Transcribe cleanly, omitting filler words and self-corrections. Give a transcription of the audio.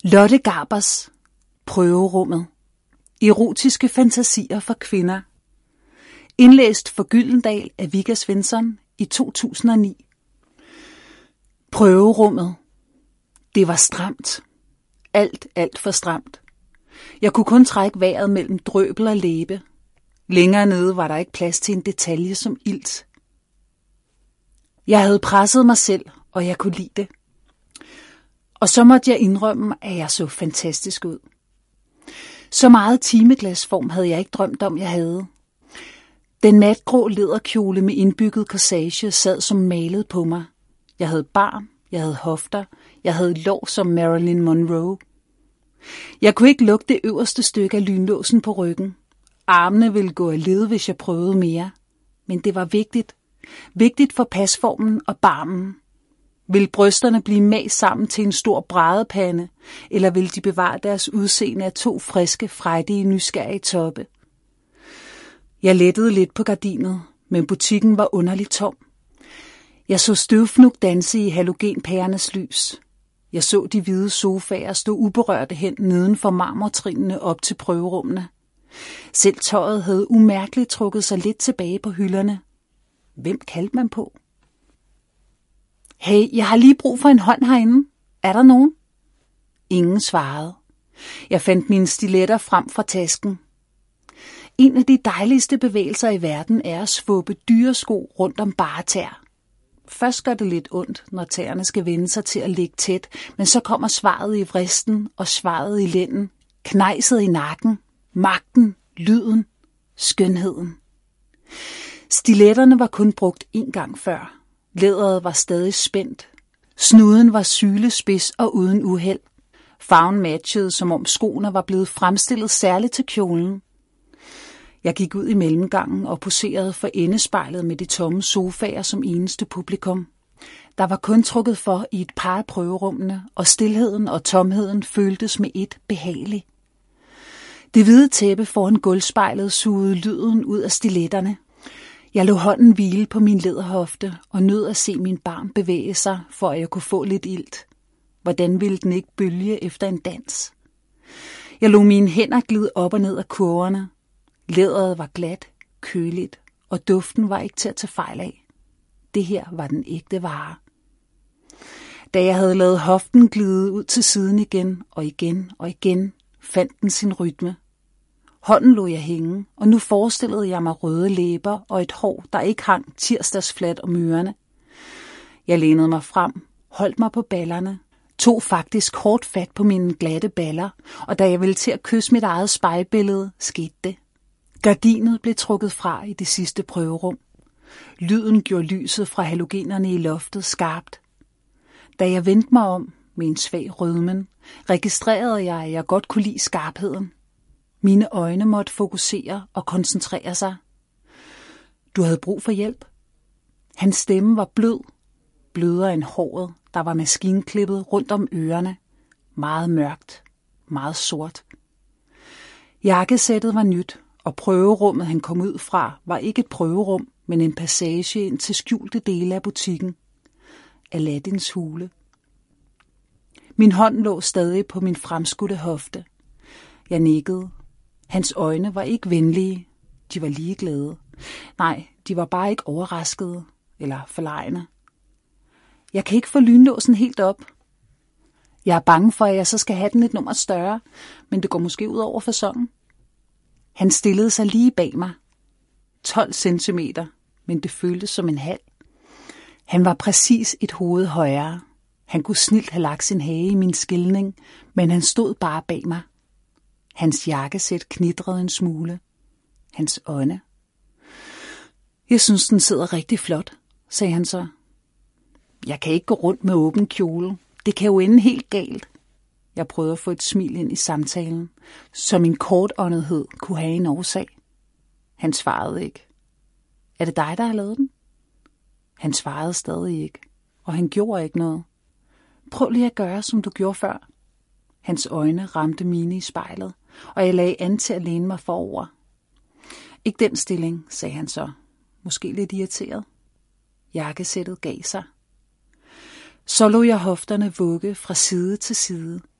Lotte Garbers Prøverummet. Erotiske fantasier for kvinder. Indlæst for Gyldendal af Vigga Svensson i 2009. Prøverummet. Det var stramt. Alt for stramt. Jeg kunne kun trække vejret mellem drøbel og læbe. Længere nede var der ikke plads til en detalje som ilt. Jeg havde presset mig selv, og jeg kunne lide det. Og så måtte jeg indrømme, at jeg så fantastisk ud. Så meget timeglasform havde jeg ikke drømt om, jeg havde. Den matgrå læderkjole med indbygget corsage sad som malet på mig. Jeg havde barm, jeg havde hofter, jeg havde lår som Marilyn Monroe. Jeg kunne ikke lukke det øverste stykke af lynlåsen på ryggen. Armene ville gå af led, hvis jeg prøvede mere. Men det var vigtigt. Vigtigt for pasformen og barmen. Vil brysterne blive mast sammen til en stor brædepande, eller vil de bevare deres udseende af to friske, frejdige, nysgerrige toppe? Jeg lettede lidt på gardinet, men butikken var underligt tom. Jeg så støvfnug danse i halogenpærernes lys. Jeg så de hvide sofaer stå uberørte hen neden for marmortrinene op til prøverummene. Selv tøjet havde umærkeligt trukket sig lidt tilbage på hylderne. Hvem kaldte man på? Hey, jeg har lige brug for en hånd herinde. Er der nogen? Ingen svarede. Jeg fandt mine stiletter frem fra tasken. En af de dejligste bevægelser i verden er at svubbe dyresko rundt om bare tær. Først gør det lidt ondt, når tæerne skal vende sig til at ligge tæt, men så kommer svaret i vristen og svaret i lænden, knejset i nakken, magten, lyden, skønheden. Stiletterne var kun brugt én gang før. Læderet var stadig spændt. Snuden var sylespids og uden uheld. Farven matchede, som om skoene var blevet fremstillet særligt til kjolen. Jeg gik ud i mellemgangen og poserede for endespejlet med de tomme sofaer som eneste publikum. Der var kun trukket for i et par af prøverummene, og stilheden og tomheden føltes med et behageligt. Det hvide tæppe foran gulvspejlet sugede lyden ud af stiletterne. Jeg lod hånden hvile på min læderhofte og nød at se min barm bevæge sig, for at jeg kunne få lidt ilt. Hvordan ville den ikke bølge efter en dans? Jeg lod mine hænder glide op og ned af kurverne. Læderet var glat, køligt, og duften var ikke til at tage fejl af. Det her var den ægte vare. Da jeg havde ladet hoften glide ud til siden igen og igen og igen, fandt den sin rytme. Hånden lod jeg hænge, og nu forestillede jeg mig røde læber og et hår, der ikke hang tirsdagsflat om ørerne. Jeg lænede mig frem, holdt mig på ballerne, tog faktisk hårdt fat på mine glatte baller, og da jeg ville til at kysse mit eget spejlbillede, skete det. Gardinet blev trukket fra i det sidste prøverum. Lyden gjorde lyset fra halogenerne i loftet skarpt. Da jeg vendte mig om med en svag rødmen, registrerede jeg, at jeg godt kunne lide skarpheden. Mine øjne måtte fokusere og koncentrere sig. Du havde brug for hjælp. Hans stemme var blød, blødere end håret, der var maskinklippet rundt om ørerne. Meget mørkt, meget sort. Jakkesættet var nyt, og prøverummet, han kom ud fra, var ikke et prøverum, men en passage ind til skjulte dele af butikken. Aladdins hule. Min hånd lå stadig på min fremskudte hofte. Jeg nikkede. Hans øjne var ikke venlige. De var ligeglade. Nej, de var bare ikke overraskede eller forlegne. Jeg kan ikke få lynlåsen helt op. Jeg er bange for, at jeg så skal have den et nummer større, men det går måske ud over facon. Han stillede sig lige bag mig. 12 centimeter, men det føltes som en halv. Han var præcis et hoved højere. Han kunne snilt have lagt sin hage i min skilning, men han stod bare bag mig. Hans jakkesæt knitrede en smule. Hans øjne. Jeg synes, den sidder rigtig flot, sagde han så. Jeg kan ikke gå rundt med åben kjole. Det kan jo ende helt galt. Jeg prøvede at få et smil ind i samtalen, så min kortåndethed kunne have en årsag. Han svarede ikke. Er det dig, der har lavet den? Han svarede stadig ikke, og han gjorde ikke noget. Prøv lige at gøre, som du gjorde før. Hans øjne ramte mine i spejlet, og jeg lagde an til at læne mig forover. Ikke den stilling, sagde han så. Måske lidt irriteret. Jakkesættet gav sig. Så lod jeg hofterne vugge fra side til side.